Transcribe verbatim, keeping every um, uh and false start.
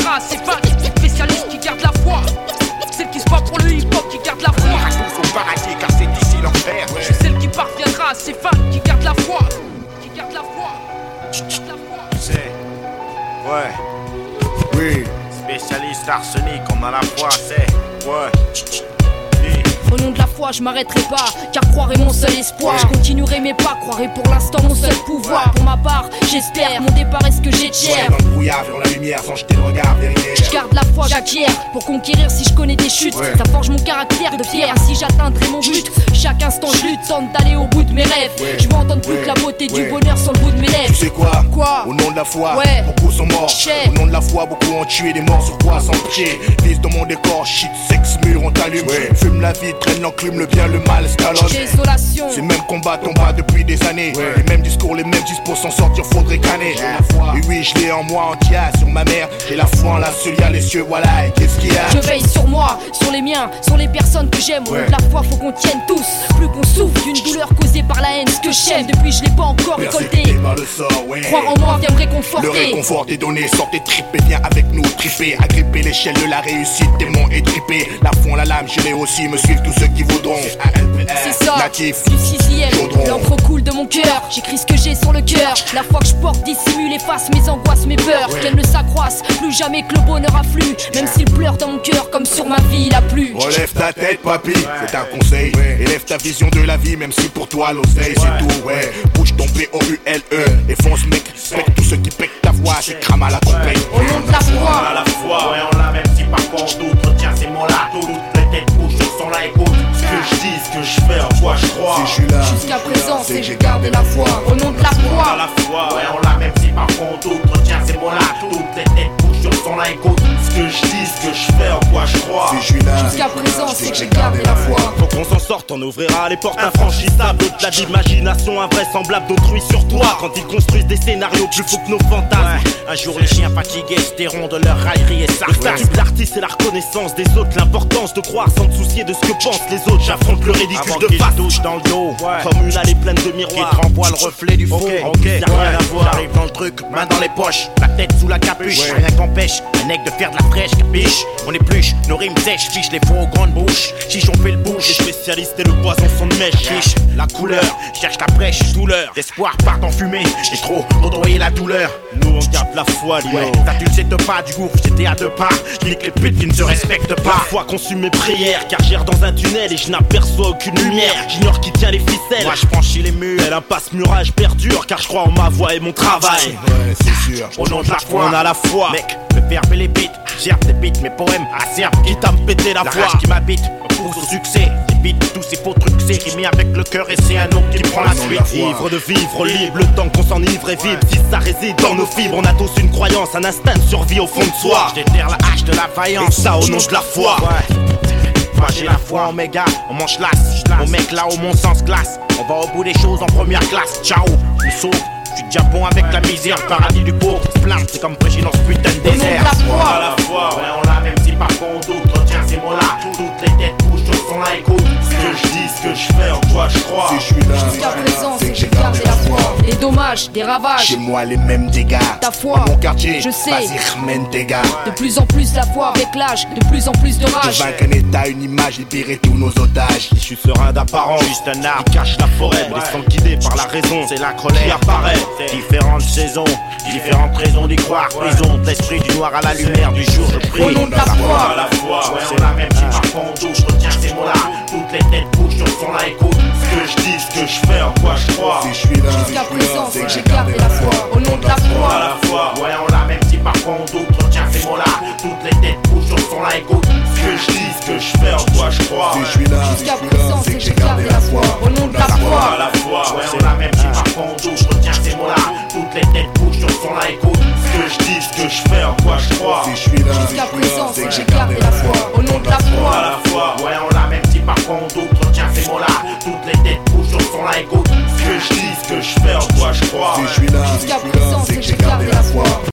parviendra à ses fins. Spécialiste qui garde la foi, celle qui se bat pour le hip-hop, qui garde la foi. Faut baraquer car c'est ici l'enfer. Je suis celle qui parviendra à ses fins, qui garde la foi, qui garde la foi, qui garde la foi. C'est, ouais, oui, spécialiste arsenic, on a la foi, c'est, ouais. Au nom de la foi, je m'arrêterai pas, car croire est mon seul espoir. Je continuerai mes pas, croire est pour l'instant mon seul pouvoir. Pour ma part, j'espère, mon départ est ce que j'ai de cher. Dans le brouillard, vers la lumière, sans jeter le regard derrière. Je garde la foi, j'acquiers pour conquérir si je connais des chutes. Ouais. Ça forge mon caractère de pierre, si j'atteindrai mon but. Chaque instant je lutte, tente d'aller au bout de mes rêves. Ouais. Je veux entendre plus Ouais. que la beauté Ouais. du bonheur sur le bout de mes lèvres. Tu sais quoi? Quoi? Au nom de la foi, Ouais. beaucoup sont morts. Chais. Au nom de la foi, beaucoup ont tué des morts sur quoi sans pied. Vise dans mon décor, shit, sexe, mur, on t'allume. Ouais. Fume la vie, traîne l'enclume, le bien, le mal, escalade. Désolation. Ces mêmes combats tombent pas depuis des années. Ouais. Les mêmes discours, les mêmes discours, s'en sortir, faudrait canner. Ouais. Et oui, je l'ai en moi, en tia, sur ma mère. J'ai la foi en la seule, y'a les cieux, voilà. Et qu'est-ce qu'il y a? Je veille sur moi, sur les miens, sur les personnes que j'aime. Au nom Ouais. de la foi, faut qu'on tienne tous. Plus qu'on souffre d'une douleur causée par la haine. Ce que j'aime, depuis je l'ai pas encore récolté. Persécuté par le sort, ouais. Croire en moi vient me réconforter. Le réconfort est donné, sortez tripé, viens avec nous, tripper, agripper l'échelle de la réussite, démon et tripé. La fond, la lame, je l'ai aussi, me suivent tous ceux qui voudront. C'est ça, Natif, du sixième, Chaudron. l'encre coule de mon cœur. J'écris ce que j'ai sur le cœur. La foi que je porte dissimule, efface mes angoisses, mes peurs. Ouais. Qu'elles ne s'accroissent, plus jamais que le bonheur afflue. Même s'il pleure dans mon cœur, comme sur ma vie il a plu. relève ta tête, papy, c'est un conseil. Élève ta vision de la vie, même si pour toi l'oseille, c'est tout, ouais. Bouge ton P O U L E, et fonce, mec. Spectre tous ceux qui pètent ta voix, c'est crame à la compagnie. Au nom de la foi, À la foi, ouais, on l'a, même si parfois on doute. Retiens ces mots-là, toutes les têtes bougent, le son là écoute. Ce que je dis, ce que je fais, en quoi je crois. Si je suis là, jusqu'à présent, c'est que j'ai gardé la foi. Au nom de la À foi, la foi, ouais, on l'a, même si parfois on doute. Retiens ces mots-là, toutes les têtes bougent, le son là écoute. Ce que je dis, ce que je fais, en quoi je crois. si je suis là, jusqu'à présent, c'est que j'ai gardé la foi. Faut qu'on s'en sorte, on ouvrira les portes infranchissables. Au-delà d'imagination invraisemblable d'autrui sur toi. Quand ils construisent des scénarios plus fous que nos fantasmes. Un jour les chiens fatigués se tairont de leur raillerie et Le sarcasme. statut de l'artiste et la reconnaissance des autres. L'importance de croire sans te soucier de ce que pensent les autres. J'affronte le ridicule Avant de qu'ils face. touchent dans le dos, Comme une allée pleine de qui miroirs. te renvoie le reflet du faux. Ok, Ok, ok, y'a rien ouais, à voir. J'arrive dans le truc, main dans les poches, la tête sous la capuche. Ouais. Rien qu'empêche un mec de faire de la fraîche, capiche. On épluche, nos rimes sèches, fiche les faux aux grandes bouches. Chiche, on fait le Les bouche. spécialistes et le poison sont de mèche. Chiche, la couleur, cherche la brèche, douleur. L'espoir part en fumée, et trop côtoyer la douleur. Nous on garde la foi, Lio. Ouais, t'as tu le sais de pas du gouffre, j'étais à deux pas. Nique les putes qui ne se respectent pas. Parfois consume mes prières, car j'erre dans un tunnel et je n'aperçois aucune lumière. J'ignore qui tient les ficelles. Moi je franchis les murs. Elle impasse murage perdure, car je crois en ma voix et mon travail. ouais, c'est sûr. Au nom de la foi, On a la foi. mec, me perds les beats. Gère tes beats, mes poèmes acerbes. Quitte à me péter la La voix. rage qui m'habite me pousse au succès. J'évite tous ces faux trucs, c'est rimé avec le cœur et c'est un autre qui prend la Au nom de suite. la foi. Ivre de vivre, libre, le temps qu'on s'enivre et vibre. Si ça réside dans nos fibres, on a tous une croyance, un instinct de survie au fond de soi. Je déterre la hache de la Et vaillance. ça au nom de la foi. Ouais. Moi j'ai la foi en méga, on mange lasse. Mon mec là où mon sens glace. On va au bout des choses en première classe. Ciao, je sauve. Je suis déjà bon avec la misère, le paradis du pauvre. Se plaindre, c'est comme prêcher dans ce putain de Au nom de désert. la foi, À la foi, ouais, on l'a, même si parfois on doute. Retiens ces mots-là, toutes les têtes bougent, tous sont là, écoute. Ce que je dis, ce que je fais, en quoi je crois. Si je suis là, jusqu'à présent, c'est que j'ai gardé la foi. Les dommages, des ravages, chez moi les mêmes dégâts. Ta foi, Dans mon quartier, je sais. vas-y, remène tes gars. de plus en plus la foi avec l'âge, de plus en plus de De rage. vaincre un état, une image, libérer tous nos otages. Je suis serein d'apparence, Juste un arbre qui cache la forêt, me laissant guider par la raison. c'est la qui colère. apparaît. Différentes saisons, différentes raisons d'y croire. Prison de l'esprit du noir à la lumière du jour, je prie. Au nom de la À foi, la foi, ouais, on a, même si parfois on doute. Retiens ces mots-là, toutes les têtes bougent, tous sont là, écoute. Ce que je dis, ce que je fais, en quoi je crois. Si je suis là, jusqu'à présent, c'est que j'ai gardé la foi. Au nom de la À foi, la fois, ouais, on l'a, même si parfois on doute. Retiens ces mots-là, toutes les têtes bougent, tous sont là, écoute. Ce que je dis, ce que je fais, en quoi je crois. si je suis là, jusqu'à présent, c'est que j'ai gardé la foi. Au nom de la À foi, la fois, ouais, on l'a, même si parfois on doute. Retiens ces mots-là, toutes les têtes bougent, tous sont là, écoute. Ce que je dis, ce que je fais, en quoi je crois. si je suis là, jusqu'à présent, c'est que j'ai gardé la foi. Au nom de la À foi, la fois, ouais, on l'a, même si parfois on doute. Retiens ces mots-là, toutes les têtes bougent, tous sont là, écoute. Ce que je dis, ce que je fais, en quoi je crois. si je suis là, jusqu'à présent.